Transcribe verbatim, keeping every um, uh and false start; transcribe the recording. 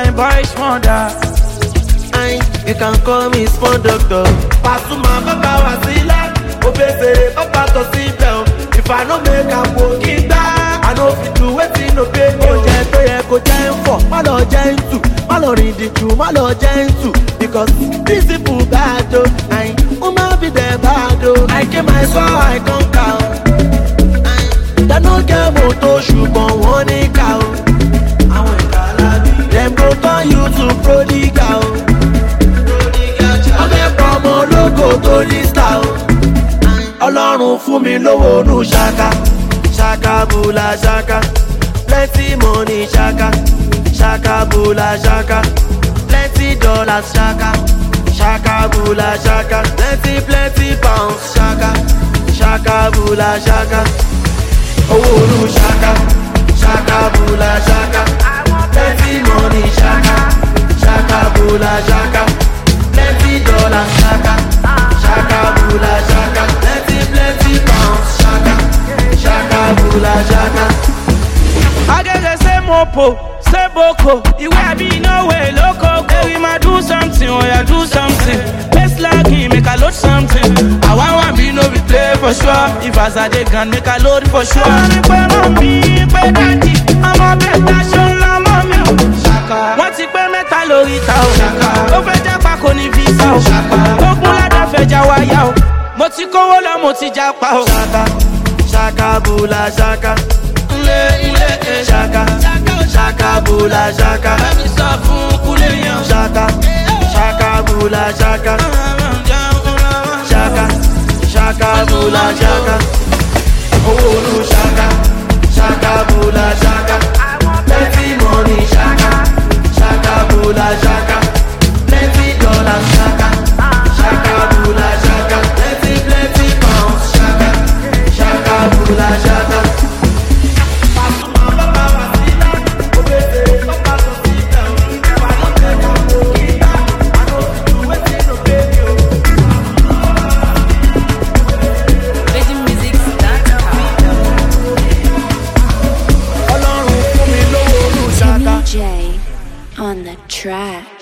fine boy wonder. I, you can call me small doctor. Pasuma Baba Wasila, Obese Papa Tosibel. If I no make a walking back, I know fit do wetin no pay me. Oje to ye ko jẹ for, má lọ jẹ ntu, má lọ rin di ju, má lọ jẹ ntu. Because these people bad o, I, Uma be the bad o. I came my soul, I conquer o. They no get motor, ṣùgbọ́n wọ́n ní ká o. Àwọn ìkàlàbí, dem go turn you to prodigal o. Ọbẹ̀ promo logo tó ní star o. Ọlọ́run fún mi lówó nù ṣaka. Ṣaka bula ṣaka. Plenty money ṣaka. Ṣaka bula ṣaka. Plenty dollars ṣaka. Ṣaka bula ṣaka. Plenty plenty pounds ṣaka. Ṣaka bula ṣaka. Owó nù ṣaka. Ṣaka bula ṣaka. Plenty money ṣaka. Ṣaka bula ṣaka. Plenty dollars ṣaka. Ṣaka bula ṣaka. Plenty plenty pounds ṣaka. Ṣaka bula ṣaka. Agege say mopo, say boko. Iwe abi no way loco. Hey, we ma do something, oh yeah, do something. Best lucky, make a load something. I want one be no be play for sure. If as I dey gun, make a load for sure. I'm a mommy, pe daddy. I'm a better show, I'm a me. Shaka. Wọ́n ti pé mẹ́ta lórí ta o. Shaka. Ó fẹ́ japa kò ní visa o. Shaka. Ó kún ládàá fẹ́ já wáyà o. Mo ti kówó lọ, mo ti japa o. Shaka, shaka bula shaka. Nle nle e shaka. Shaka bula shaka. Bẹ́ẹ̀ni sọ fún kúlẹ̀ yan. Shaka, shaka bula shaka. Shaka, shaka bula shaka. Owó nu shaka. Shaka bula shaka. Plenty money shaka. Shaka bula shaka. Plenty dollars shaka. Shaka bula shaka. Plenty plenty pounds shaka. Shaka bula shaka. Pasuma Baba Wasila, Obese Papa Tosibel. If I no take am walking back, I no fit do wetin no pay me o. Virgin Music dot com. Ọlọ́run fún mi lówó olú ṣaka. Timmy J on the track.